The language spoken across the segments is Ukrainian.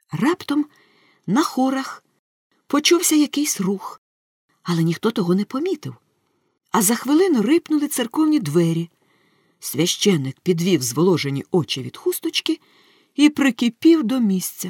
Раптом на хорах почувся якийсь рух, але ніхто того не помітив. А за хвилину рипнули церковні двері. Священик підвів зволожені очі від хусточки і прикипів до місця.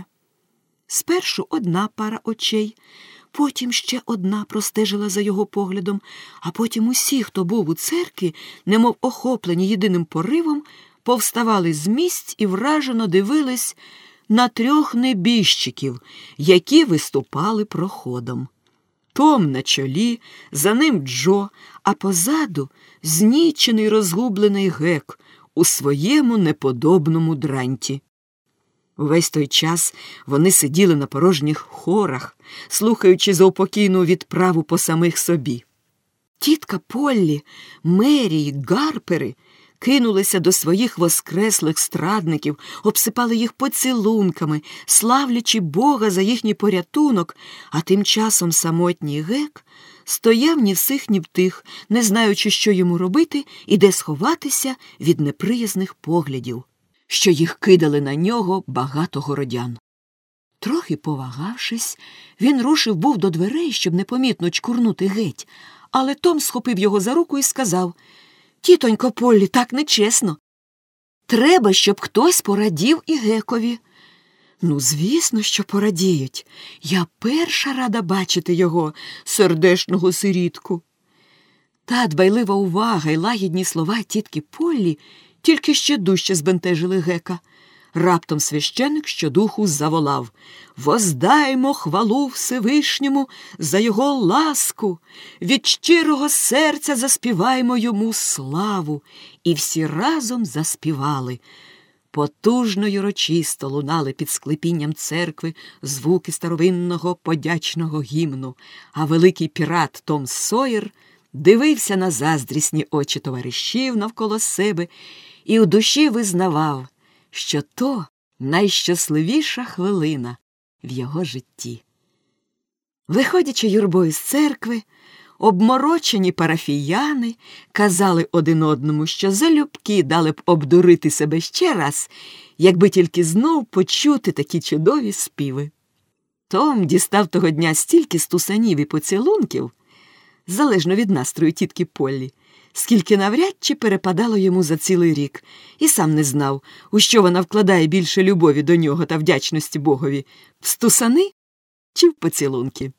Спершу одна пара очей, потім ще одна простежила за його поглядом, а потім усі, хто був у церкві, немов охоплені єдиним поривом, повставали з місць і вражено дивились на 3 небіжчиків, які виступали проходом. Том на чолі, за ним Джо, а позаду знічений розгублений Гек у своєму неподобному дранті. Увесь той час вони сиділи на порожніх хорах, слухаючи заупокійну відправу по самих собі. Тітка Поллі, Мері й Гарпери кинулися до своїх воскреслих страдників, обсипали їх поцілунками, славлячи Бога за їхній порятунок, а тим часом самотній Гек стояв ні в сих, ні в тих, не знаючи, що йому робити і де сховатися від неприязних поглядів, що їх кидали на нього багато городян. Трохи повагавшись, він рушив був до дверей, щоб непомітно чкурнути геть, але Том схопив його за руку і сказав: «Тітонько Поллі, так нечесно. Треба, щоб хтось порадів і Гекові». «Ну, звісно, що порадіють. Я перша рада бачити його, сердешного сирітку». Та дбайлива увага й лагідні слова тітки Поллі тільки ще дужче збентежили Гека. Раптом священик щодуху заволав: «Воздаймо хвалу Всевишньому за його ласку! Від щирого серця заспіваймо йому славу!» І всі разом заспівали. Потужно й урочисто лунали під склепінням церкви звуки старовинного подячного гімну, а великий пірат Том Сойер дивився на заздрісні очі товаришів навколо себе і у душі визнавав, що то найщасливіша хвилина в його житті. Виходячи юрбою з церкви, обморочені парафіяни казали один одному, що залюбки дали б обдурити себе ще раз, якби тільки знов почути такі чудові співи. Том дістав того дня стільки стусанів і поцілунків, залежно від настрою тітки Поллі, скільки навряд чи перепадало йому за цілий рік, і сам не знав, у що вона вкладає більше любові до нього та вдячності Богові – в стусани чи в поцілунки.